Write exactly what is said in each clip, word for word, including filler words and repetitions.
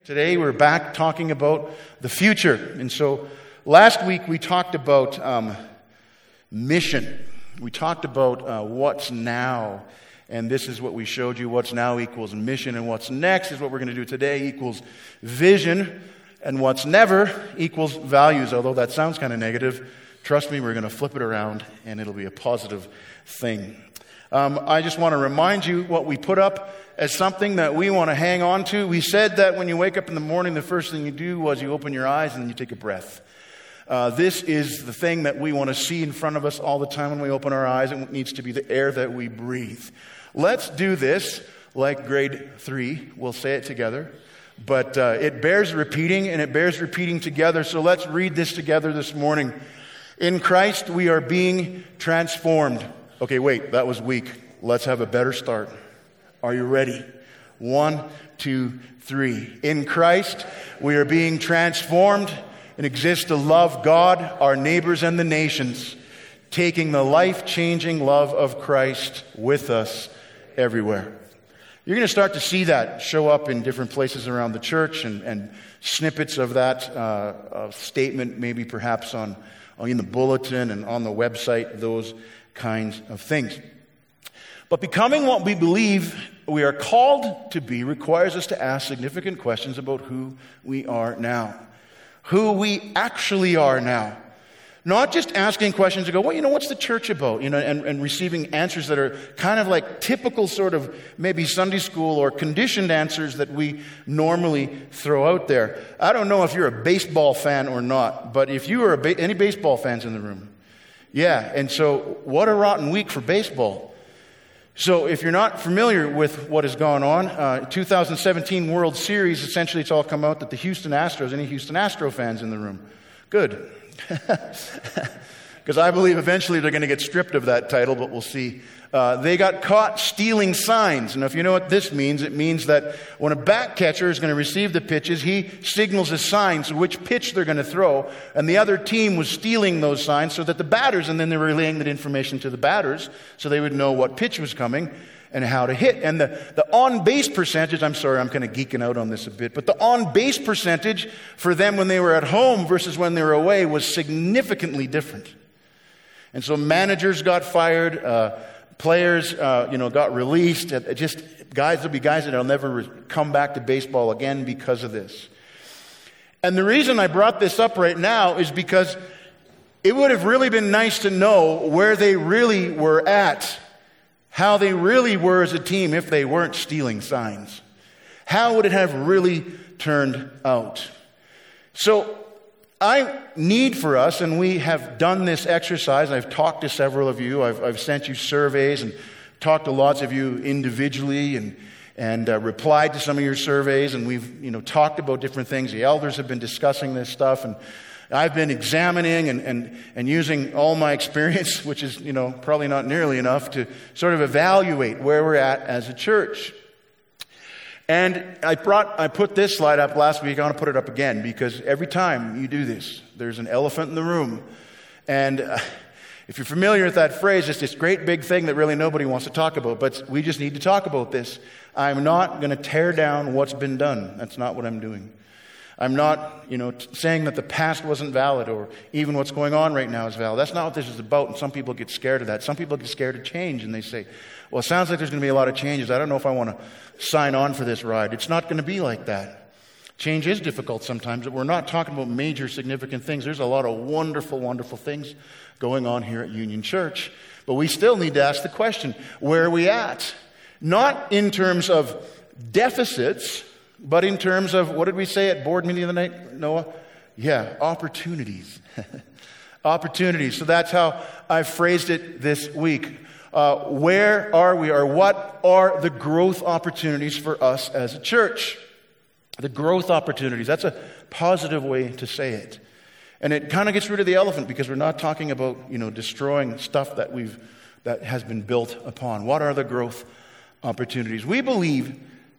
Today we're back talking about the future. And so last week we talked about um, mission. We talked about uh, what's now. And this is what we showed you. What's now equals mission. And what's next is what we're going to do today equals vision. And what's never equals values. Although that sounds kind of negative, trust me, we're going to flip it around and it'll be a positive thing. Um, I just want to remind you what we put up as something that we want to hang on to. We said that when you wake up in the morning, the first thing you do was you open your eyes and then you take a breath. Uh, this is the thing that we want to see in front of us all the time when we open our eyes. It needs to be the air that we breathe. Let's do this like grade three. We'll say it together. But uh, it bears repeating, and it bears repeating together. So let's read this together this morning. In Christ, we are being transformed. Okay, wait, that was weak. Let's have a better start. Are you ready? One, two, three. In Christ, we are being transformed and exist to love God, our neighbors, and the nations, taking the life-changing love of Christ with us everywhere. You're going to start to see that show up in different places around the church and, and snippets of that uh, uh, statement, maybe perhaps on, on in the bulletin and on the website, those kinds of things. But becoming what we believe we are called to be requires us to ask significant questions about who we are now. Who we actually are now. Not just asking questions to go, well, you know, what's the church about? You know, and, and receiving answers that are kind of like typical sort of maybe Sunday school or conditioned answers that we normally throw out there. I don't know if you're a baseball fan or not, but if you are a ba- any baseball fans in the room? Yeah, and so what a rotten week for baseball. So if you're not familiar with what has gone on, uh, two thousand seventeen World Series, essentially it's all come out that the Houston Astros, any Houston Astro fans in the room? Good. Because I believe eventually they're going to get stripped of that title, but we'll see. Uh, they got caught stealing signs. And if you know what this means, it means that when a back catcher is going to receive the pitches, he signals a sign to which pitch they're going to throw. And the other team was stealing those signs so that the batters, and then they were relaying that information to the batters so they would know what pitch was coming and how to hit. And the, the on-base percentage, I'm sorry, I'm kind of geeking out on this a bit, but the on-base percentage for them when they were at home versus when they were away was significantly different. And so managers got fired, uh, players, uh, you know, got released. It just guys, there'll be guys that'll never re- come back to baseball again because of this. And the reason I brought this up right now is because it would have really been nice to know where they really were at, how they really were as a team if they weren't stealing signs. How would it have really turned out? So I need for us, and we have done this exercise. I've talked to several of you. I've, I've sent you surveys and talked to lots of you individually and, and uh, replied to some of your surveys. And we've, you know, talked about different things. The elders have been discussing this stuff. And I've been examining and, and, and using all my experience, which is, you know, probably not nearly enough to sort of evaluate where we're at as a church. And I brought, I put this slide up last week. I want to put it up again because every time you do this, there's an elephant in the room. And uh, if you're familiar with that phrase, it's this great big thing that really nobody wants to talk about. But we just need to talk about this. I'm not going to tear down what's been done. That's not what I'm doing. I'm not, you know, t- saying that the past wasn't valid or even what's going on right now is valid. That's not what this is about. And some people get scared of that. Some people get scared of change and they say, well, it sounds like there's going to be a lot of changes. I don't know if I want to sign on for this ride. It's not going to be like that. Change is difficult sometimes, but we're not talking about major significant things. There's a lot of wonderful, wonderful things going on here at Union Church. But we still need to ask the question, where are we at? Not in terms of deficits, but in terms of, what did we say at board meeting the other night, Noah? Yeah, opportunities. Opportunities. So that's how I phrased it this week. Uh, where are we, or what are the growth opportunities for us as a church? The growth opportunities. That's a positive way to say it. And it kind of gets rid of the elephant because we're not talking about, you know, destroying stuff that we've that has been built upon. What are the growth opportunities? We believe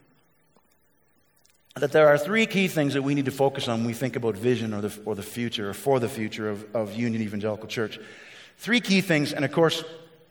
that there are three key things that we need to focus on when we think about vision or the or the future or for the future of, of Union Evangelical Church. Three key things, and of course,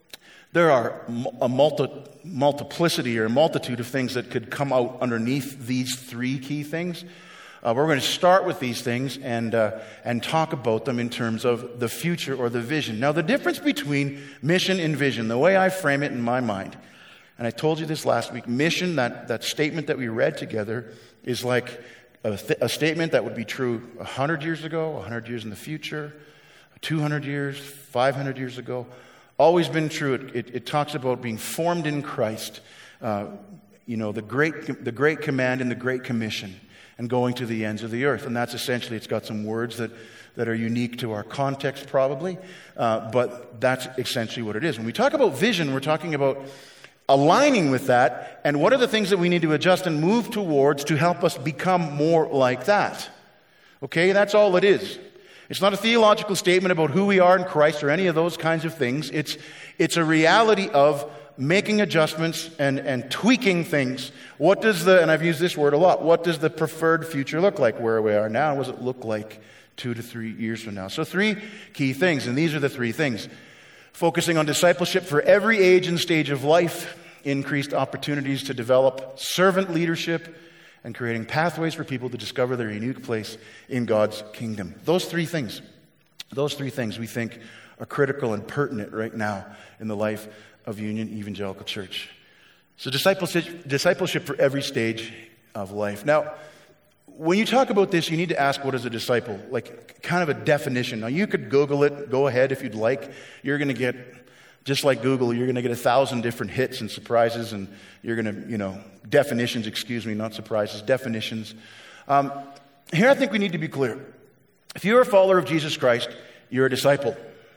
There are a multi, multiplicity or a multitude of things that could come out underneath these three key things. Uh, we're going to start with these things and uh, and talk about them in terms of the future or the vision. Now, the difference between mission and vision, the way I frame it in my mind, and I told you this last week, mission, that, that statement that we read together, is like a, th- a statement that would be true one hundred years ago, one hundred years in the future, two hundred years, five hundred years ago. Always been true. It, it, it talks about being formed in Christ, uh, you know, the great, the great command and the great commission, and going to the ends of the earth. And that's essentially, it's got some words that, that are unique to our context probably, uh, but that's essentially what it is. When we talk about vision, we're talking about aligning with that, and what are the things that we need to adjust and move towards to help us become more like that. Okay, that's all it is. It's not a theological statement about who we are in Christ or any of those kinds of things. It's, it's a reality of making adjustments and, and tweaking things. What does the, and I've used this word a lot, what does the preferred future look like where we are now? What does it look like two to three years from now? So three key things, and these are the three things. Focusing on discipleship for every age and stage of life, increased opportunities to develop servant leadership, and creating pathways for people to discover their unique place in God's kingdom. Those three things, those three things we think are critical and pertinent right now in the life of Union Evangelical Church. So discipleship, discipleship for every stage of life. Now, when you talk about this, you need to ask, what is a disciple? Like, kind of a definition. Now, you could Google it. Go ahead if you'd like. You're going to get, just like Google, you're going to get a thousand different hits and surprises, and you're going to, you know, definitions, excuse me, not surprises, definitions. Um, here I think we need to be clear. If you're a follower of Jesus Christ, you're a disciple.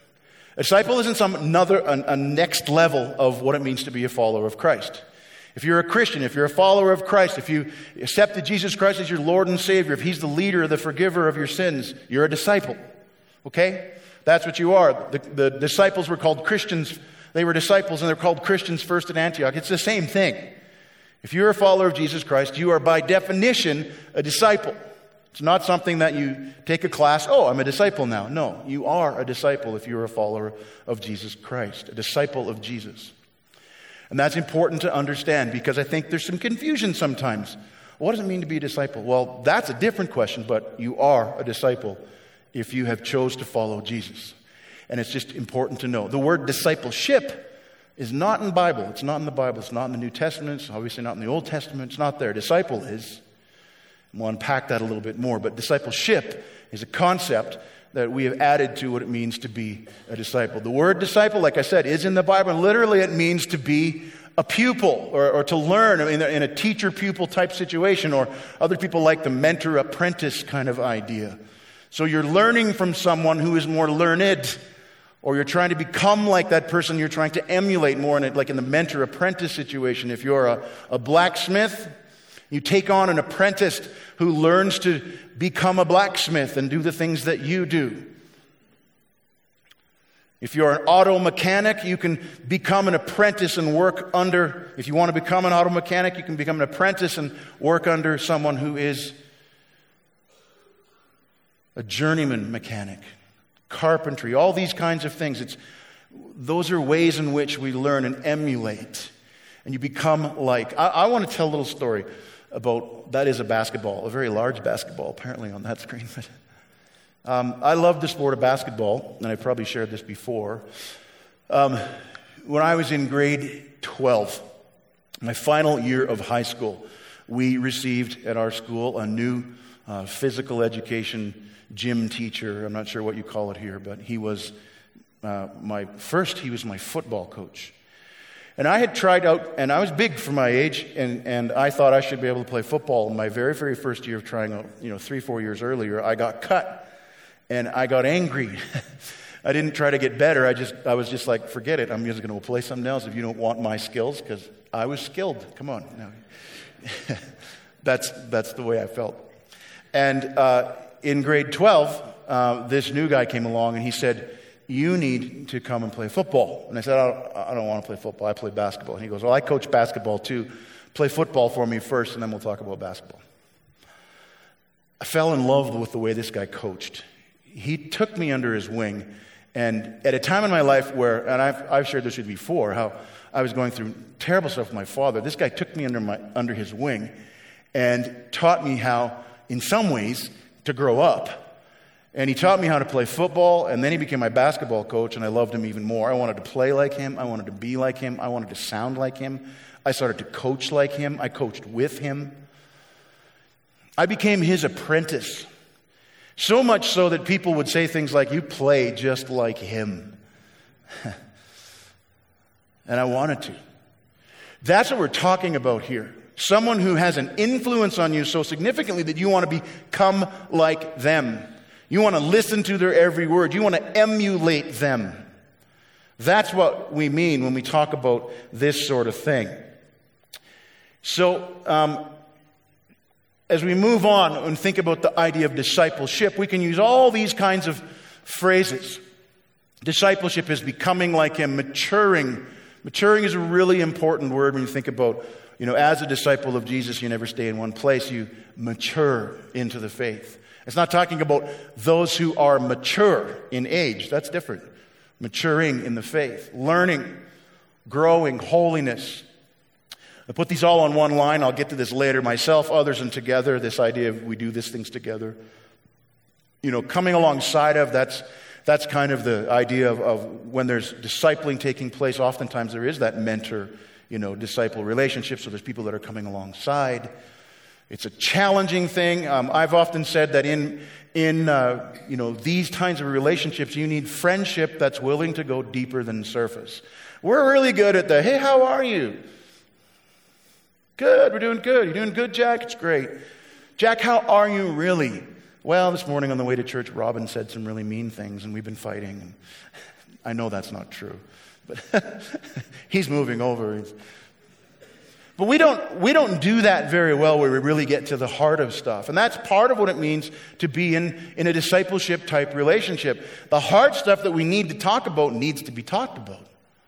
A disciple isn't some another, a, a next level of what it means to be a follower of Christ. If you're a Christian, if you're a follower of Christ, if you accepted Jesus Christ as your Lord and Savior, if He's the leader, the forgiver of your sins, you're a disciple. Okay? That's what you are. The, the disciples were called Christians. They were disciples and they're called Christians first at Antioch. It's the same thing. If you're a follower of Jesus Christ, you are by definition a disciple. It's not something that you take a class, oh, I'm a disciple now. No, you are a disciple if you're a follower of Jesus Christ, a disciple of Jesus. And that's important to understand because I think there's some confusion sometimes. What does it mean to be a disciple? Well, that's a different question, but you are a disciple if you have chose to follow Jesus. And it's just important to know. The word discipleship is not in the Bible. It's not in the Bible. It's not in the New Testament. It's obviously not in the Old Testament. It's not there. Disciple is. And we'll unpack that a little bit more. But discipleship is a concept that we have added to what it means to be a disciple. The word disciple, like I said, is in the Bible. And literally it means to be a pupil or, or to learn in a, in a teacher-pupil type situation, or other people like the mentor-apprentice kind of idea. So you're learning from someone who is more learned, or you're trying to become like that person you're trying to emulate more, in it, like in the mentor-apprentice situation. If you're a, a blacksmith, you take on an apprentice who learns to become a blacksmith and do the things that you do. If you're an auto mechanic, you can become an apprentice and work under, if you want to become an auto mechanic, you can become an apprentice and work under someone who is a journeyman mechanic. Carpentry, all these kinds of things. It's, those are ways in which we learn and emulate. And you become like. I, I want to tell a little story about, that is a basketball, a very large basketball apparently on that screen. But, um, I love the sport of basketball, and I've probably shared this before. Um, when I was in grade twelve, my final year of high school, we received at our school a new uh, physical education gym teacher. I'm not sure what you call it here, but he was uh, my first, he was my football coach. And I had tried out, and I was big for my age, and, and I thought I should be able to play football. In my very, very first year of trying out, you know, three, four years earlier, I got cut, and I got angry. I didn't try to get better. I just, I was just like, forget it. I'm just going to play something else if you don't want my skills, because I was skilled. Come on. No. that's, that's the way I felt. And uh, in grade twelve, uh, this new guy came along, and he said, you need to come and play football. And I said, I don't, I don't want to play football. I play basketball. And he goes, well, I coach basketball too. Play football for me first, and then we'll talk about basketball. I fell in love with the way this guy coached. He took me under his wing, And at a time in my life where, and I've, I've shared this with you before, how I was going through terrible stuff with my father. This guy took me under my under his wing and taught me how, in some ways, to grow up. And he taught me how to play football, and then he became my basketball coach, and I loved him even more. I wanted to play like him. I wanted to be like him. I wanted to sound like him. I started to coach like him. I coached with him. I became his apprentice. So much so that people would say things like, "You play just like him." And I wanted to. That's what we're talking about here. Someone who has an influence on you so significantly that you want to become like them. You want to listen to their every word. You want to emulate them. That's what we mean when we talk about this sort of thing. So, um, as we move on and think about the idea of discipleship, we can use all these kinds of phrases. Discipleship is becoming like him, maturing. Maturing is a really important word when you think about, you know, as a disciple of Jesus, you never stay in one place. You mature into the faith. It's not talking about those who are mature in age. That's different. Maturing in the faith. Learning, growing, holiness. I put these all on one line. I'll get to this later. Myself, others, and together. This idea of we do these things together. You know, coming alongside of, that's that's kind of the idea of, of when there's discipling taking place. Oftentimes there is that mentor, you know, disciple relationship. So there's people that are coming alongside. It's a challenging thing. Um, I've often said that in in uh, you know these kinds of relationships, you need friendship that's willing to go deeper than the surface. We're really good at the, "Hey, how are you?" "Good, we're doing good. You're doing good, Jack? It's great. Jack, how are you really?" "Well, this morning on the way to church, Robin said some really mean things, and we've been fighting." And I know that's not true, but he's moving over. But we don't we don't do that very well, where we really get to the heart of stuff. And that's part of what it means to be in, in a discipleship type relationship. The hard stuff that we need to talk about needs to be talked about.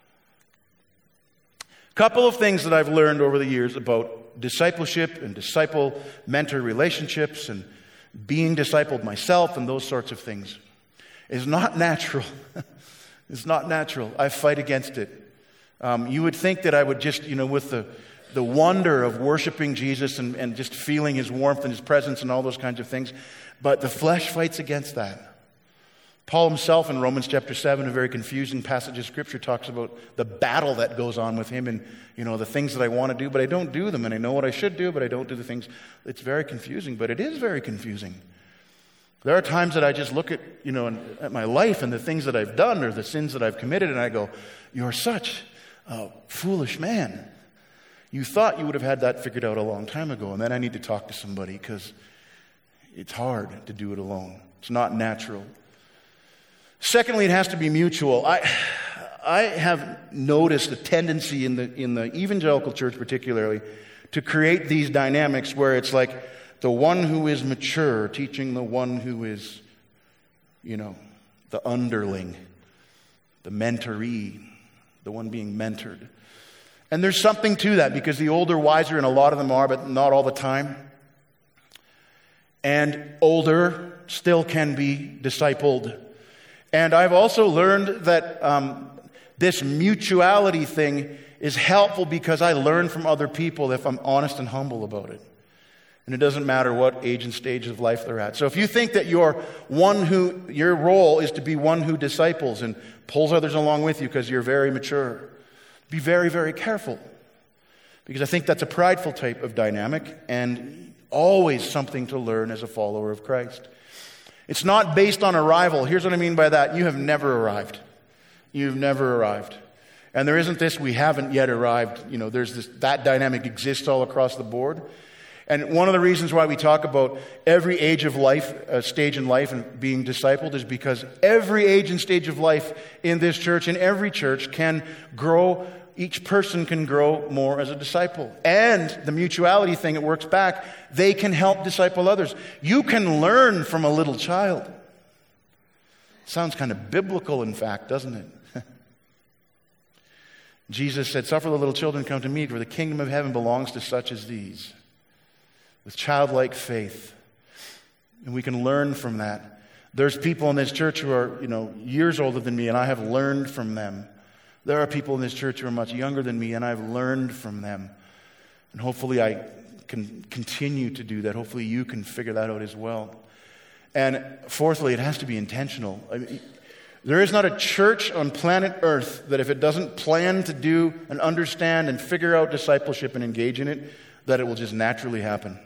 A couple of things that I've learned over the years about discipleship and disciple-mentor relationships and being discipled myself and those sorts of things is not natural. It's not natural. I fight against it. Um, you would think that I would just, you know, with the the wonder of worshiping Jesus and, and just feeling his warmth and his presence and all those kinds of things. But the flesh fights against that. Paul himself in Romans chapter seven, a very confusing passage of Scripture, talks about the battle that goes on with him and, you know, the things that I want to do, but I don't do them. And I know what I should do, but I don't do the things. It's very confusing, but it is very confusing. There are times that I just look at, you know, at my life and the things that I've done or the sins that I've committed, and I go, "You're such a foolish man. You thought you would have had that figured out a long time ago, and then I need to talk to somebody because it's hard to do it alone. It's not natural." Secondly, it has to be mutual. I I have noticed a tendency in the in the evangelical church particularly to create these dynamics where it's like the one who is mature teaching the one who is, you know, the underling, the mentoree, the one being mentored. And there's something to that because the older, wiser, and a lot of them are, but not all the time. And older still can be discipled. And I've also learned that um, this mutuality thing is helpful because I learn from other people if I'm honest and humble about it. And it doesn't matter what age and stage of life they're at. So if you think that you're one who, your role is to be one who disciples and pulls others along with you because you're very mature, be very, very careful. Because I think that's a prideful type of dynamic and always something to learn as a follower of Christ. It's not based on arrival. Here's what I mean by that. You have never arrived. You've never arrived. And there isn't this, we haven't yet arrived. You know, there's this, that dynamic exists all across the board. And one of the reasons why we talk about every age of life, uh, stage in life and being discipled is because every age and stage of life in this church, in every church, can grow. Each person can grow more as a disciple. And the mutuality thing, it works back. They can help disciple others. You can learn from a little child. Sounds kind of biblical, in fact, doesn't it? Jesus said, "Suffer the little children to come to me, for the kingdom of heaven belongs to such as these." With childlike faith. And we can learn from that. There's people in this church who are, you know, years older than me, and I have learned from them. There are people in this church who are much younger than me, and I've learned from them. And hopefully I can continue to do that. Hopefully you can figure that out as well. And fourthly, it has to be intentional. I mean, there is not a church on planet Earth that if it doesn't plan to do and understand and figure out discipleship and engage in it, that it will just naturally happen.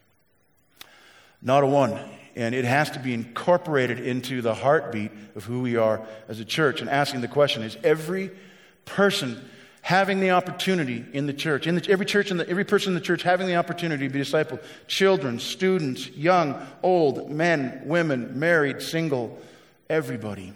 Not a one. And it has to be incorporated into the heartbeat of who we are as a church. And asking the question, is every person having the opportunity in the church, in the, every church, in the, every person in the church having the opportunity to be discipled, children, students, young, old, men, women, married, single, everybody.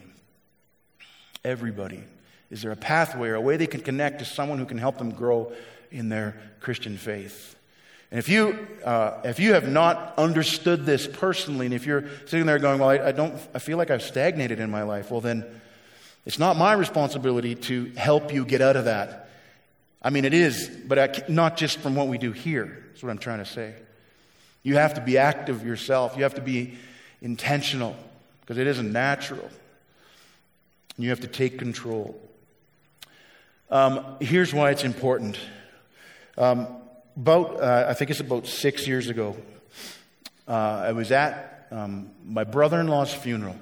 Everybody. Is there a pathway or a way they can connect to someone who can help them grow in their Christian faith? And if you uh, if you have not understood this personally, and if you're sitting there going, well, I, I don't, I feel like I've stagnated in my life, well then, it's not my responsibility to help you get out of that. I mean, it is, but I, not just from what we do here. That's what I'm trying to say. You have to be active yourself. You have to be intentional, because it isn't natural. You have to take control. Um, here's why it's important. Um, about, uh, I think it's about six years ago, uh, I was at um, my brother-in-law's funeral.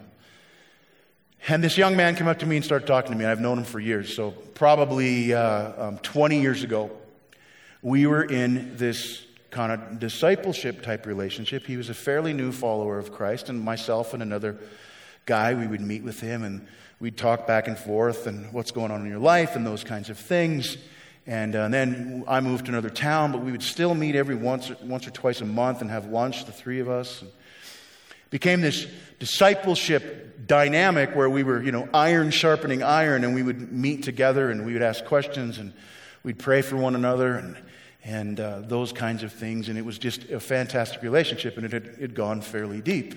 And this young man came up to me and started talking to me. I've known him for years. So probably uh, um, twenty years ago, we were in this kind of discipleship type relationship. He was a fairly new follower of Christ, and myself and another guy, we would meet with him and we'd talk back and forth and what's going on in your life and those kinds of things. And, uh, and then I moved to another town, but we would still meet every once or, once or twice a month and have lunch, the three of us. And became this discipleship dynamic where we were, you know, iron sharpening iron, and we would meet together and we would ask questions and we'd pray for one another and and uh, those kinds of things. And it was just a fantastic relationship, and it had it had gone fairly deep.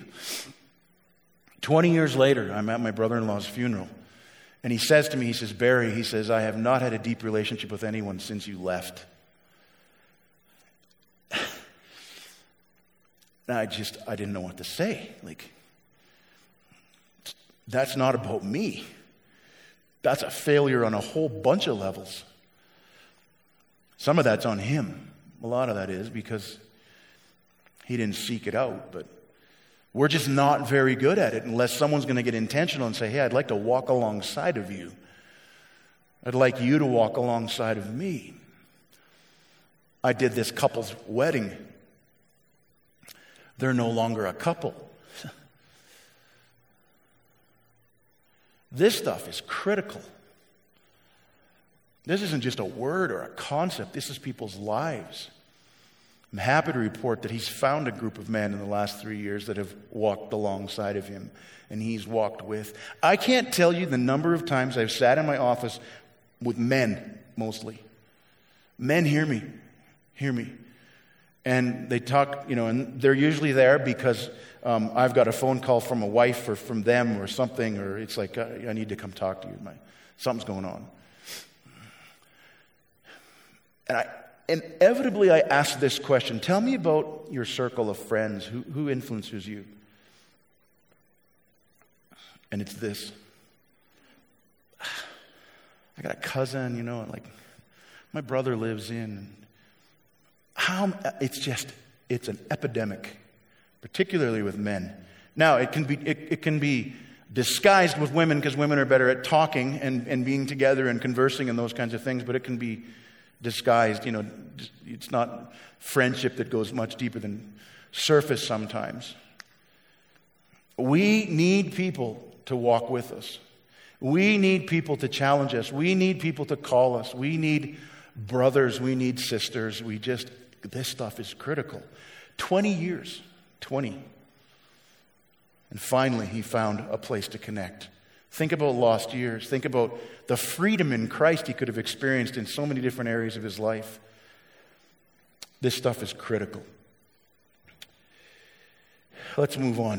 Twenty years later, I'm at my brother-in-law's funeral, and he says to me, he says, Barry, he says, I have not had a deep relationship with anyone since you left. And I just, I didn't know what to say. Like, that's not about me. That's a failure on a whole bunch of levels. Some of that's on him. A lot of that is because he didn't seek it out. But we're just not very good at it unless someone's going to get intentional and say, hey, I'd like to walk alongside of you. I'd like you to walk alongside of me. I did this couple's wedding. They're no longer a couple. This stuff is critical. This isn't just a word or a concept. This is people's lives. I'm happy to report that he's found a group of men in the last three years that have walked alongside of him, and he's walked with. I can't tell you the number of times I've sat in my office with men, mostly. Men hear me, hear me. And they talk, you know, and they're usually there because um, I've got a phone call from a wife or from them or something, or it's like, uh, I need to come talk to you. My, something's going on. And I inevitably I ask this question, tell me about your circle of friends. Who, who influences you? And it's this. I got a cousin, you know, like my brother lives in. How, it's just, it's an epidemic, particularly with men. Now, it can be it, it can be disguised with women because women are better at talking and, and being together and conversing and those kinds of things, but it can be disguised, you know, it's not friendship that goes much deeper than surface sometimes. We need people to walk with us. We need people to challenge us. We need people to call us. We need brothers. We need sisters. We just, this stuff is critical. twenty years. twenty. And finally, he found a place to connect. Think about lost years. Think about the freedom in Christ he could have experienced in so many different areas of his life. This stuff is critical. Let's move on.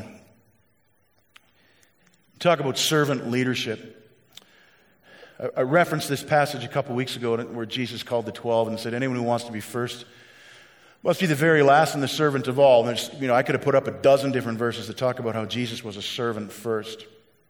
Talk about servant leadership. I, I referenced this passage a couple weeks ago where Jesus called the twelve and said, anyone who wants to be first Must be the very last and the servant of all. And there's, you know, I could have put up a dozen different verses to talk about how Jesus was a servant first.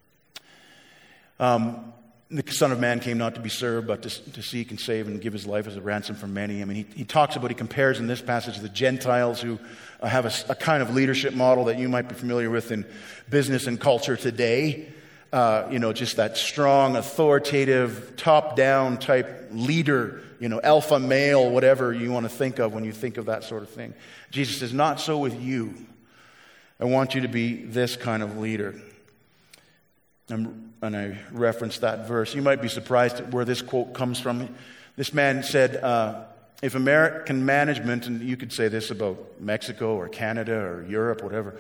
Um, the Son of Man came not to be served, but to, to seek and save and give his life as a ransom for many. I mean, he, he talks about, he compares in this passage the Gentiles who uh, have a, a kind of leadership model that you might be familiar with in business and culture today. Uh, you know, just that strong, authoritative, top-down type leader, you know, alpha male, whatever you want to think of when you think of that sort of thing. Jesus says, not so with you. I want you to be this kind of leader. And, and I referenced that verse. You might be surprised at where this quote comes from. This man said, uh, if American management, and you could say this about Mexico or Canada or Europe, whatever,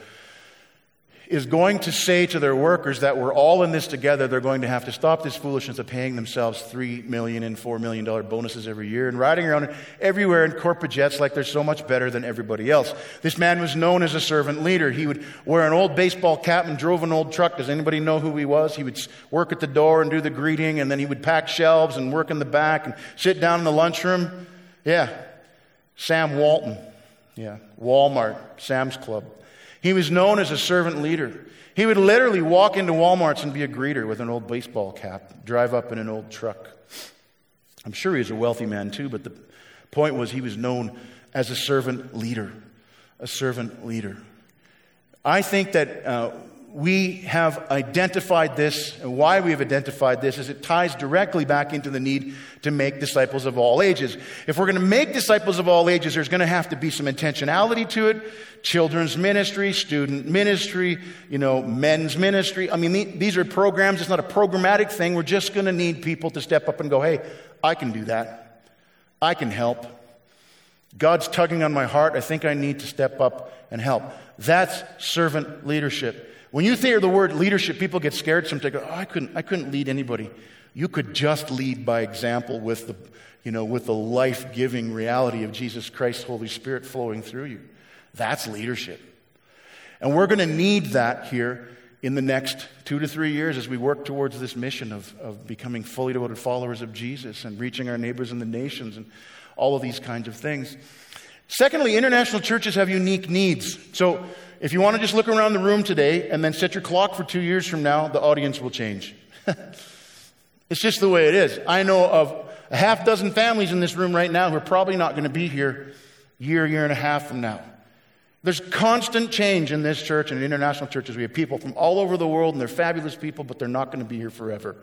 is going to say to their workers that we're all in this together, they're going to have to stop this foolishness of paying themselves three million dollars and four million dollars bonuses every year and riding around everywhere in corporate jets like they're so much better than everybody else. This man was known as a servant leader. He would wear an old baseball cap and drove an old truck. Does anybody know who he was? He would work at the door and do the greeting, and then he would pack shelves and work in the back and sit down in the lunchroom. Yeah, Sam Walton. Yeah, Walmart, Sam's Club. He was known as a servant leader. He would literally walk into Walmarts and be a greeter with an old baseball cap, drive up in an old truck. I'm sure he was a wealthy man too, but the point was he was known as a servant leader, a servant leader. I think that uh, we have identified this, and why we have identified this is it ties directly back into the need to make disciples of all ages. If we're going to make disciples of all ages, there's going to have to be some intentionality to it. Children's ministry, student ministry, you know, men's ministry. I mean, these are programs. It's not a programmatic thing. We're just going to need people to step up and go, hey, I can do that. I can help. God's tugging on my heart. I think I need to step up and help. That's servant leadership. When you hear the word leadership, people get scared sometimes. Oh, I couldn't, I couldn't lead anybody. You could just lead by example with the, you know, with the life-giving reality of Jesus Christ, Holy Spirit flowing through you. That's leadership. And we're going to need that here in the next two to three years as we work towards this mission of, of becoming fully devoted followers of Jesus and reaching our neighbors in the nations and all of these kinds of things. Secondly, international churches have unique needs. So if you want to just look around the room today and then set your clock for two years from now, the audience will change. It's just the way it is. I know of a half dozen families in this room right now who are probably not going to be here a year, year and a half from now. There's constant change in this church and in international churches. We have people from all over the world, and they're fabulous people, but they're not going to be here forever.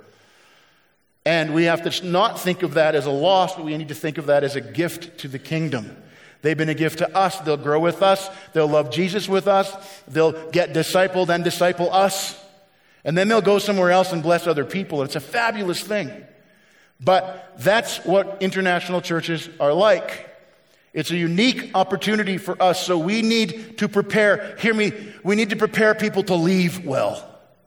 And we have to not think of that as a loss, but we need to think of that as a gift to the kingdom. They've been a gift to us. They'll grow with us. They'll love Jesus with us. They'll get discipled and disciple us. And then they'll go somewhere else and bless other people. It's a fabulous thing. But that's what international churches are like. It's a unique opportunity for us, so we need to prepare. Hear me, we need to prepare people to leave well.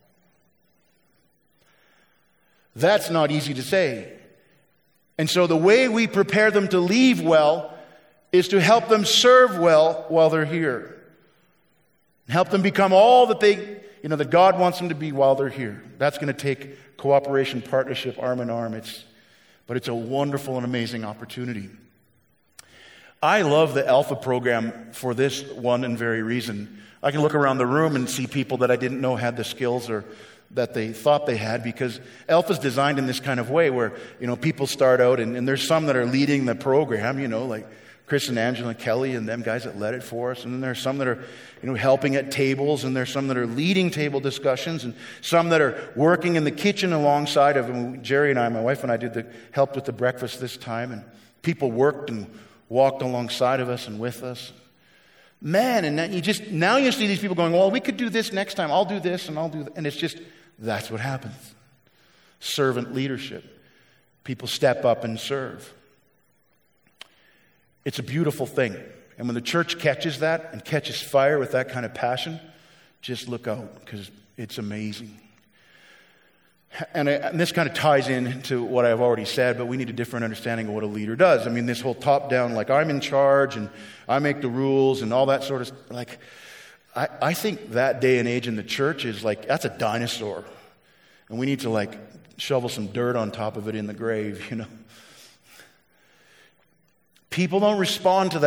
That's not easy to say. And so the way we prepare them to leave well is to help them serve well while they're here. Help them become all that they, you know, that God wants them to be while they're here. That's going to take cooperation, partnership, arm in arm. It's, but it's a wonderful and amazing opportunity. I love the Alpha program for this one and very reason. I can look around the room and see people that I didn't know had the skills or that they thought they had, because Alpha's designed in this kind of way where, you know, people start out and, and there's some that are leading the program, you know, like Chris and Angela Kelly and them guys that led it for us. And then there's some that are, you know, helping at tables, and there's some that are leading table discussions, and some that are working in the kitchen alongside of them. Jerry and I, my wife and I, did the helped with the breakfast this time, and people worked and walked alongside of us and with us. Man, and you just now you see these people going, well, we could do this next time. I'll do this and I'll do that. And it's just, that's what happens. Servant leadership. People step up and serve. It's a beautiful thing. And when the church catches that and catches fire with that kind of passion, just look out, because it's amazing. And, I, and this kind of ties into what I've already said, but we need a different understanding of what a leader does. I mean, this whole top-down, like I'm in charge and I make the rules and all that sort of stuff. Like, I, I think that day and age in the church is like, that's a dinosaur. And we need to like shovel some dirt on top of it in the grave, you know. People don't respond to that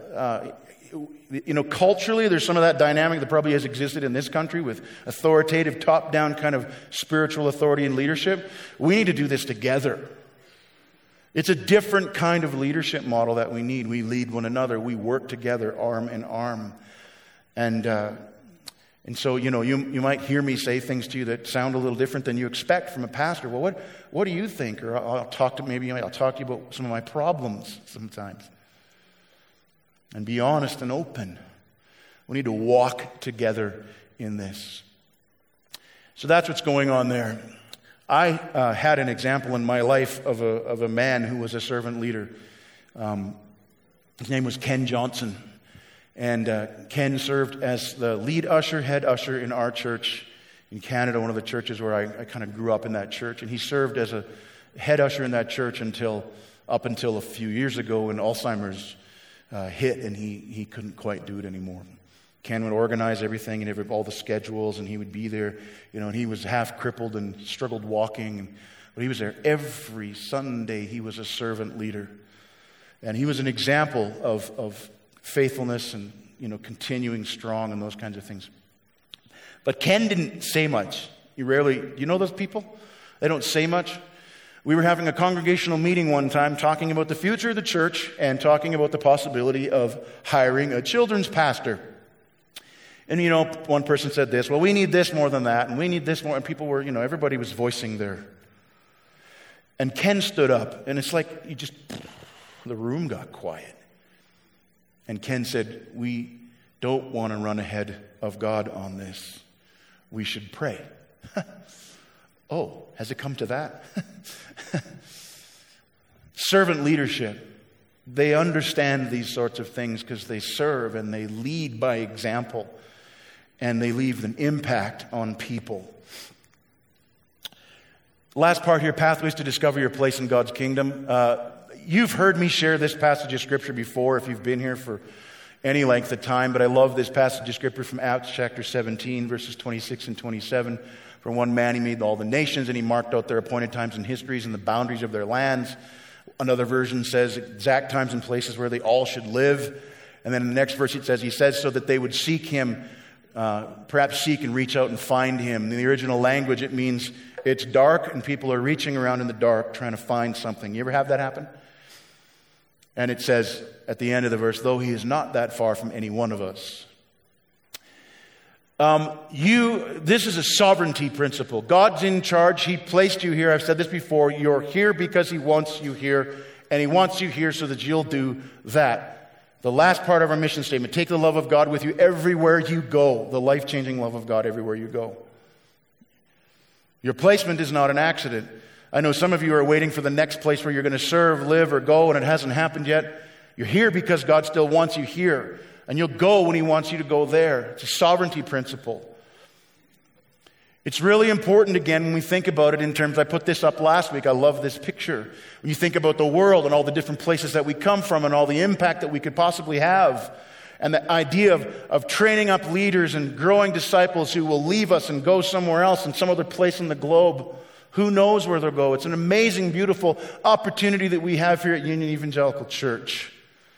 uh, you know, culturally, there's some of that dynamic that probably has existed in this country with authoritative, top-down kind of spiritual authority and leadership. We need to do this together. It's a different kind of leadership model that we need. We lead one another. We work together, arm in arm. And uh, and so, you know, you you might hear me say things to you that sound a little different than you expect from a pastor. Well, what what do you think? Or I'll, I'll talk to maybe I'll talk to you about some of my problems sometimes. And be honest and open. We need to walk together in this. So that's what's going on there. I uh, had an example in my life of a of a man who was a servant leader. Um, his name was Ken Johnson. And uh, Ken served as the lead usher, head usher in our church in Canada, one of the churches where I, I kind of grew up in that church. And he served as a head usher in that church until up until a few years ago when Alzheimer's uh, hit and he, he couldn't quite do it anymore. Ken would organize everything and every, all the schedules, and he would be there, you know, and he was half crippled and struggled walking. And, but he was there every Sunday. He was a servant leader. And he was an example of, of faithfulness and, you know, continuing strong and those kinds of things. But Ken didn't say much. He rarely, you know those people? They don't say much. We were having a congregational meeting one time talking about the future of the church and talking about the possibility of hiring a children's pastor. And, you know, one person said this, well, we need this more than that, and we need this more. And people were, you know, everybody was voicing their. And Ken stood up, and it's like he just, the room got quiet. And Ken said, we don't want to run ahead of God on this. We should pray. Oh, has it come to that? Servant leadership. They understand these sorts of things because they serve and they lead by example. And they leave an impact on people. Last part here, pathways to discover your place in God's kingdom. Uh, you've heard me share this passage of Scripture before if you've been here for any length of time, but I love this passage of Scripture from Acts chapter seventeen, verses twenty-six and twenty-seven. For one man he made all the nations, and he marked out their appointed times and histories and the boundaries of their lands. Another version says exact times and places where they all should live. And then in the next verse it says, he says so that they would seek him, uh, perhaps seek and reach out and find him. In the original language it means it's dark and people are reaching around in the dark trying to find something. You ever have that happen? And it says at the end of the verse, though he is not that far from any one of us. Um, you, this is a sovereignty principle. God's in charge. He placed you here. I've said this before. You're here because he wants you here. And he wants you here so that you'll do that. The last part of our mission statement, take the love of God with you everywhere you go. The life-changing love of God everywhere you go. Your placement is not an accident. I know some of you are waiting for the next place where you're going to serve, live, or go, and it hasn't happened yet. You're here because God still wants you here. And you'll go when he wants you to go there. It's a sovereignty principle. It's really important, again, when we think about it in terms, I put this up last week, I love this picture. When you think about the world and all the different places that we come from and all the impact that we could possibly have, and the idea of, of training up leaders and growing disciples who will leave us and go somewhere else in some other place in the globe. Who knows where they'll go? It's an amazing, beautiful opportunity that we have here at Union Evangelical Church.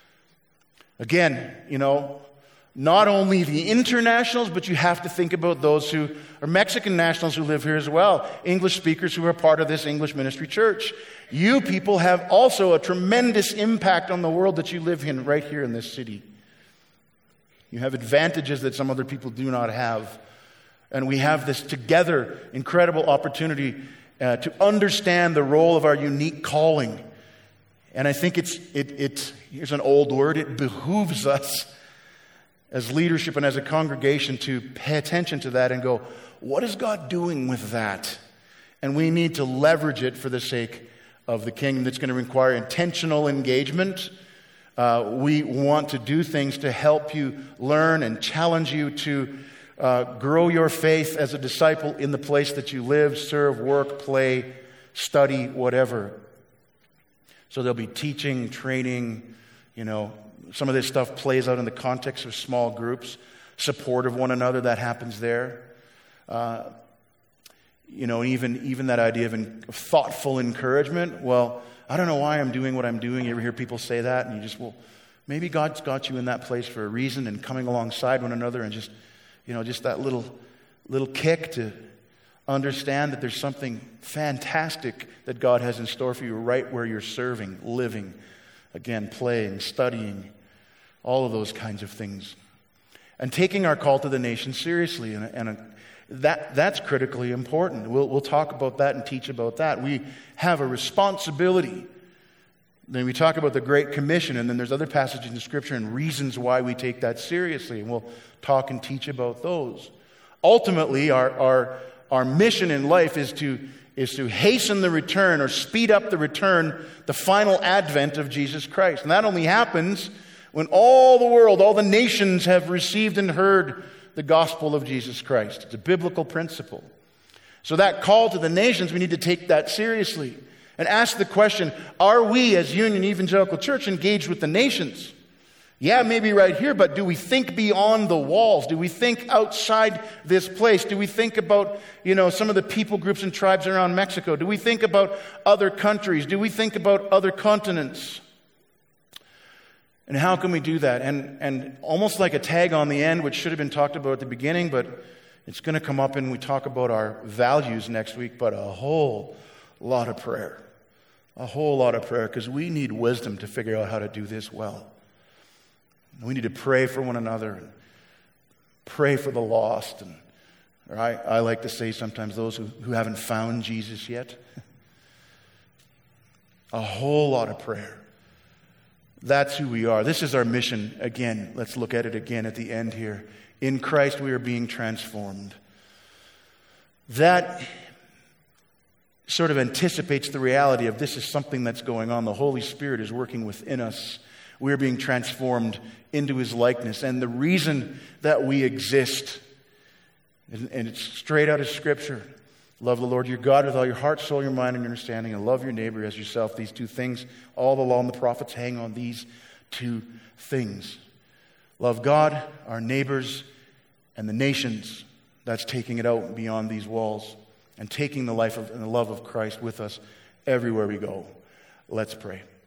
Again, you know, not only the internationals, but you have to think about those who are Mexican nationals who live here as well. English speakers who are part of this English ministry church. You people have also a tremendous impact on the world that you live in right here in this city. You have advantages that some other people do not have. And we have this together incredible opportunity uh, to understand the role of our unique calling. And I think it's, it, it, here's an old word, it behooves us as leadership and as a congregation to pay attention to that and go, what is God doing with that? And we need to leverage it for the sake of the kingdom. That's going to require intentional engagement. Uh, we want to do things to help you learn and challenge you to uh, grow your faith as a disciple in the place that you live, serve, work, play, study, whatever. So there'll be teaching, training, you know, some of this stuff plays out in the context of small groups, support of one another, that happens there. Uh, you know, even, even that idea of, in, of thoughtful encouragement. Well, I don't know why I'm doing what I'm doing. You ever hear people say that? And you just, well, Maybe God's got you in that place for a reason, and coming alongside one another and just, you know, just that little, little kick to understand that there's something fantastic that God has in store for you right where you're serving, living, again, playing, studying, all of those kinds of things. And taking our call to the nation seriously, and, and that, that's critically important. We'll, we'll talk about that and teach about that. We have a responsibility. Then we talk about the Great Commission, and then there's other passages in Scripture and reasons why we take that seriously, and we'll talk and teach about those. Ultimately, our, our, our mission in life is to, is to hasten the return or speed up the return, the final advent of Jesus Christ. And that only happens when all the world, all the nations have received and heard the gospel of Jesus Christ. It's a biblical principle. So that call to the nations, we need to take that seriously and ask the question, are we as Union Evangelical Church engaged with the nations? Yeah, maybe right here, but do we think beyond the walls? Do we think outside this place? Do we think about, you know, some of the people groups and tribes around Mexico? Do we think about other countries? Do we think about other continents? And how can we do that? And and almost like a tag on the end, which should have been talked about at the beginning, but it's going to come up when we talk about our values next week, but a whole lot of prayer. A whole lot of prayer, because we need wisdom to figure out how to do this well. We need to pray for one another, and pray for the lost, and or I, I like to say sometimes those who, who haven't found Jesus yet. A whole lot of prayer. That's who we are. This is our mission. Again, let's look at it again at the end here. In Christ we are being transformed. That sort of anticipates the reality of this is something that's going on. The Holy Spirit is working within us. We are being transformed into His likeness. And the reason that we exist, and it's straight out of Scripture, love the Lord your God with all your heart, soul, your mind, and your understanding, and love your neighbor as yourself. These two things, all the law and the prophets hang on these two things. Love God, our neighbors, and the nations. That's taking it out beyond these walls and taking the life of, and the love of Christ with us everywhere we go. Let's pray.